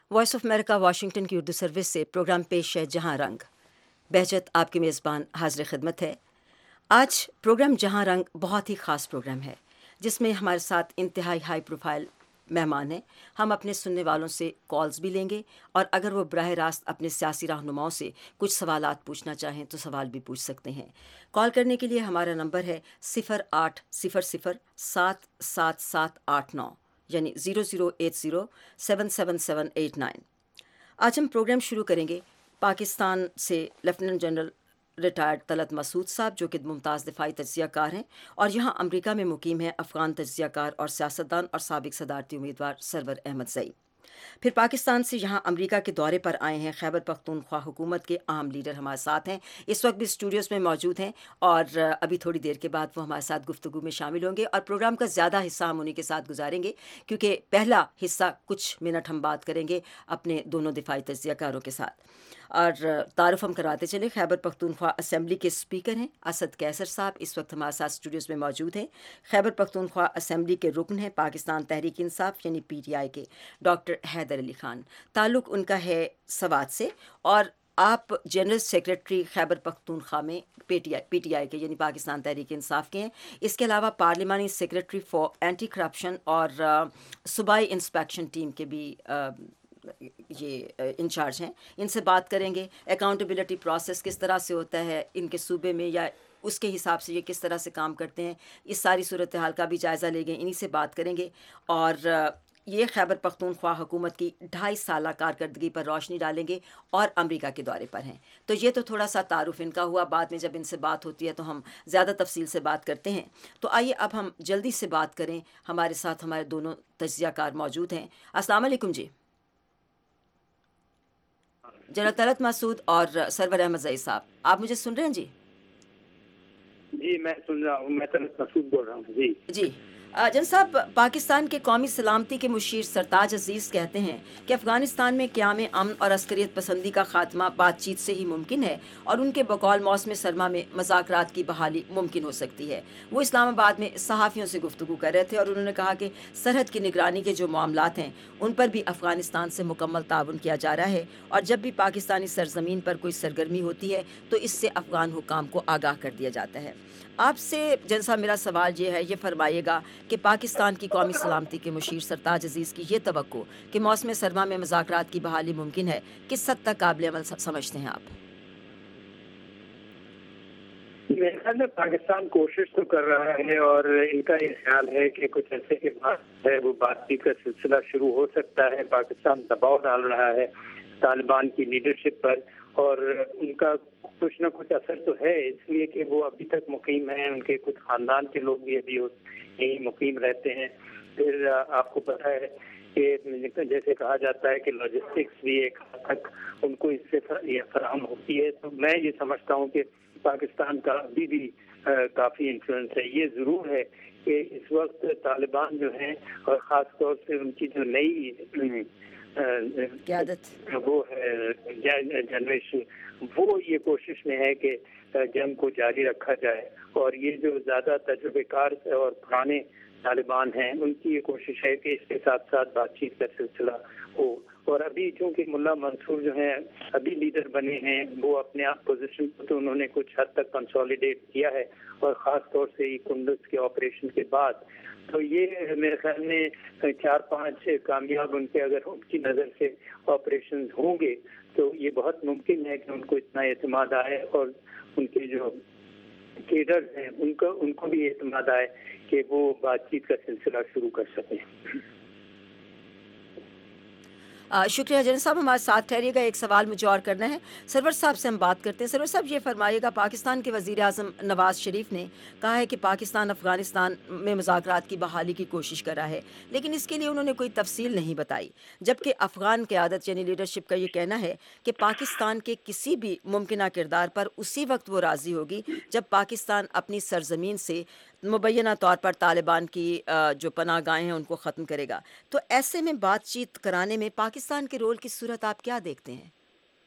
Voice of America Washington کی Urdu service سے programme پیش ہے جہاں رنگ. بہجت آپ کی میزبان حاضر خدمت ہے. آج پروگرام جہاں رنگ بہت ہی خاص پروگرام ہے جس میں ہمارے ساتھ انتہائی ہائی پروفائل مہمان ہیں. ہم اپنے سننے والوں سے کالز بھی لیں گے اور اگر وہ براہ راست اپنے سیاسی رہنماؤں سے کچھ سوالات پوچھنا چاہیں تو سوال بھی پوچھ سکتے ہیں. کال کرنے کے لیے ہمارا نمبر ہے 0800-777-89 یعنی 0080-777-89. آج ہم پروگرام شروع کریں گے پاکستان سے lieutenant general retired Talat Masood Sahib جو کہ ممتاز دفاعی تجزیہ کار ہیں اور یہاں امریکہ میں مقیم ہیں افغان تجزیہ کار اور سیاستدان اور سابق صدارتی امیدوار سرور احمد زئی. پھر پاکستان سے یہاں امریکہ کے دورے پر آئے ہیں خیبر پختونخوا حکومت کے اہم لیڈر ہمارے ساتھ ہیں. اس وقت بھی اسٹوڈیوز میں موجود ہیں اور ابھی تھوڑی دیر کے بعد وہ ہمارے ساتھ گفتگو میں شامل ہوں گے اور پروگرام کا زیادہ حصہ ہم انہیں کے ساتھ گزاریں گے کیونکہ پہلا حصہ کچھ منٹ ہم بات کریں گے اپنے دونوں دفاعی تجزیہ کاروں کے ساتھ. اور تعارف ہم کراتے چلیں. خیبر پختونخوا اسمبلی کے اسپیکر ہیں اسد کیسر صاحب، اس وقت ہمارے ساتھ اسٹوڈیوز میں موجود ہیں. خیبر پختونخوا اسمبلی کے رکن ہیں پاکستان تحریک انصاف یعنی پی ٹی آئی کے ڈاکٹر حیدر علی خان. تعلق ان کا ہے سوات سے اور آپ جنرل سیکرٹری خیبر پختونخوا میں پی ٹی آئی کے یعنی پاکستان تحریک انصاف کے ہیں. اس کے علاوہ پارلیمانی سیکرٹری فار اینٹی کرپشن اور صوبائی انسپیکشن ٹیم کے بھی یہ انچارج ہیں. ان سے بات کریں گے اکاؤنٹیبلٹی پروسیس کس طرح سے ہوتا ہے ان کے صوبے میں یا اس کے حساب سے یہ کس طرح سے کام کرتے ہیں. اس ساری صورتحال کا بھی جائزہ لے گئے، انہی سے بات کریں گے. اور یہ خیبر پختونخوا حکومت کی 2.5 سالہ کارکردگی پر روشنی ڈالیں گے اور امریکہ کے دورے پر ہیں. تو یہ تو تھوڑا سا تعارف ان کا ہوا. بعد میں جب ان سے بات ہوتی ہے تو ہم زیادہ تفصیل سے بات کرتے ہیں. تو آئیے اب ہم جلدی سے بات کریں. ہمارے ساتھ ہمارے دونوں تجزیہ کار موجود ہیں. السلام علیکم جی جنرل طلعت مسعود اور سرور احمد زئی صاحب، آپ مجھے سن رہے ہیں؟ جی میں سن رہا ہوں. میں طلعت مسعود بول رہا ہوں. جی جن صاحب، پاکستان کے قومی سلامتی کے مشیر سرتاج عزیز کہتے ہیں کہ افغانستان میں قیام امن اور عسکریت پسندی کا خاتمہ بات چیت سے ہی ممکن ہے اور ان کے بقول موسم سرما میں مذاکرات کی بحالی ممکن ہو سکتی ہے. وہ اسلام آباد میں صحافیوں سے گفتگو کر رہے تھے اور انہوں نے کہا کہ سرحد کی نگرانی کے جو معاملات ہیں ان پر بھی افغانستان سے مکمل تعاون کیا جا رہا ہے اور جب بھی پاکستانی سرزمین پر کوئی سرگرمی ہوتی ہے تو اس سے افغان حکام کو آگاہ کر دیا جاتا ہے. آپ سے جن صاحب میرا سوال یہ ہے، یہ فرمائیے گا کہ پاکستان کی قومی سلامتی کے مشیر سرتاج عزیز کی یہ توقع کہ موسم سرما میں مذاکرات کی بحالی ممکن ہے کس حد تک قابل عمل سمجھتے ہیں آپ؟ میرے خیال میں پاکستان کوشش تو کر رہا ہے اور ان کا یہ خیال ہے کہ کچھ عرصے کے بعد ہے وہ بات چیت کا سلسلہ شروع ہو سکتا ہے. پاکستان دباؤ ڈال رہا ہے طالبان کی لیڈرشپ پر اور ان کا کچھ نہ کچھ اثر تو ہے اس لیے کہ وہ ابھی تک مقیم ہیں. ان کے کچھ خاندان کے لوگ بھی ابھی یہیں مقیم رہتے ہیں. پھر آپ کو پتہ ہے کہ جیسے کہا جاتا ہے کہ لاجسٹکس بھی ایک حد تک ان کو اس سے فراہم ہوتی ہے. تو میں یہ سمجھتا ہوں کہ پاکستان کا ابھی بھی کافی انفلوئنس ہے. یہ ضرور ہے کہ اس وقت طالبان جو ہیں اور خاص طور سے ان کی جو نئی قیادت وہ ہے جنریشن، وہ یہ کوشش میں ہے کہ جنگ کو جاری رکھا جائے اور یہ جو زیادہ تجربے کار اور پرانے طالبان ہیں ان کی یہ کوشش ہے کہ اس کے ساتھ ساتھ بات چیت کا سلسلہ ہو. اور ابھی چونکہ ملا منصور جو ہیں ابھی لیڈر بنے ہیں، وہ اپنے آپ پوزیشن کو تو انہوں نے کچھ حد تک کنسولیڈیٹ کیا ہے اور خاص طور سے یہ کنڈز کے آپریشن کے بعد تو یہ میرے خیال میں 4-5 کامیاب ان کے اگر ان کی نظر سے آپریشن ہوں گے تو یہ بہت ممکن ہے کہ ان کو اتنا اعتماد آئے اور ان کے جو کیڈرز ہیں ان کو بھی اعتماد آئے کہ وہ بات چیت کا سلسلہ شروع کر سکیں. شکریہ جنرل صاحب، ہمارے ساتھ ٹھہریے گا. ایک سوال مجھے اور کرنا ہے. سرور صاحب سے ہم بات کرتے ہیں. سرور صاحب یہ فرمائیے گا، پاکستان کے وزیر اعظم نواز شریف نے کہا ہے کہ پاکستان افغانستان میں مذاکرات کی بحالی کی کوشش کر رہا ہے لیکن اس کے لیے انہوں نے کوئی تفصیل نہیں بتائی، جبکہ افغان قیادت یعنی لیڈرشپ کا یہ کہنا ہے کہ پاکستان کے کسی بھی ممکنہ کردار پر اسی وقت وہ راضی ہوگی جب پاکستان اپنی سرزمین سے مبینہ طور پر طالبان کی جو پناہ گاہیں ہیں ان کو ختم کرے گا. تو ایسے میں بات چیت کرانے میں پاکستان کے رول کی صورت آپ کیا دیکھتے ہیں؟